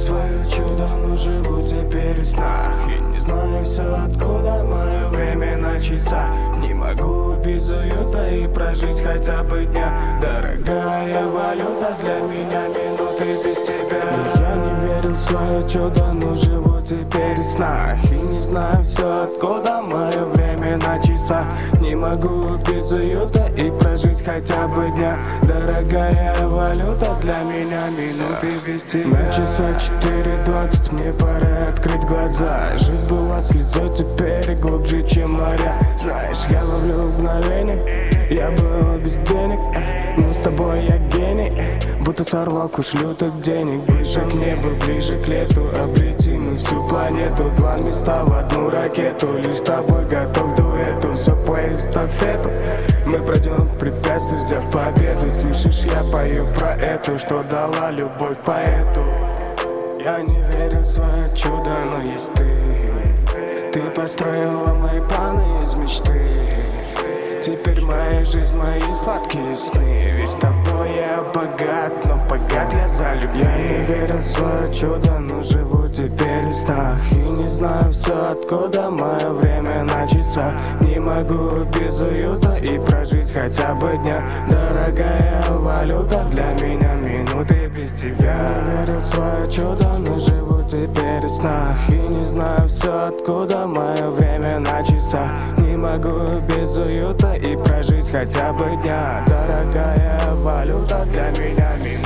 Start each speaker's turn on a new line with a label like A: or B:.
A: свое чудо, но живу теперь в снах. И не знаю все откуда, мое время на часах. Не могу без уюта и прожить хотя бы дня. Дорогая валюта для меня минуты без тебя. Я не верил в свое чудо, но живу теперь в снах. И не знаю все откуда, мое время на часах. Не могу без уюта и прожить хотя бы дня. Дорогая валюта для меня минуты без тебя. На часах 4:20, мне пора открыть глаза. Жизнь была слезой, теперь глубже, чем моря. Знаешь, я ловлю мгновение, я был без денег, но с тобой я гений. Будто сорвал куш лютых денег. Ближе к небу, ближе к лету. Облетим мы всю планету. Два места в одну ракету. Лишь с тобой готов к дуэту. Все по эстафету. Мы пройдем препятствия, взяв победу. Слышишь, я пою про эту, что дала любовь поэту. Я не верю в свое чудо, но есть ты. Ты построила мои планы из мечты. Теперь моя жизнь, мои сладкие сны. Ведь с тобой я богат, но богат я за любовь. Я не верю в свое чудо, но живу теперь в снах. И не знаю все откуда, мое время на часах. Не могу без уюта и прожить хотя бы дня. Дорогая валюта для меня минуты без тебя. Я верю в свое чудо, но живу теперь в снах. И не знаю все откуда, мое время на часах. Не могу без уюта и прожить хотя бы дня. Дорогая валюта для меня минуты.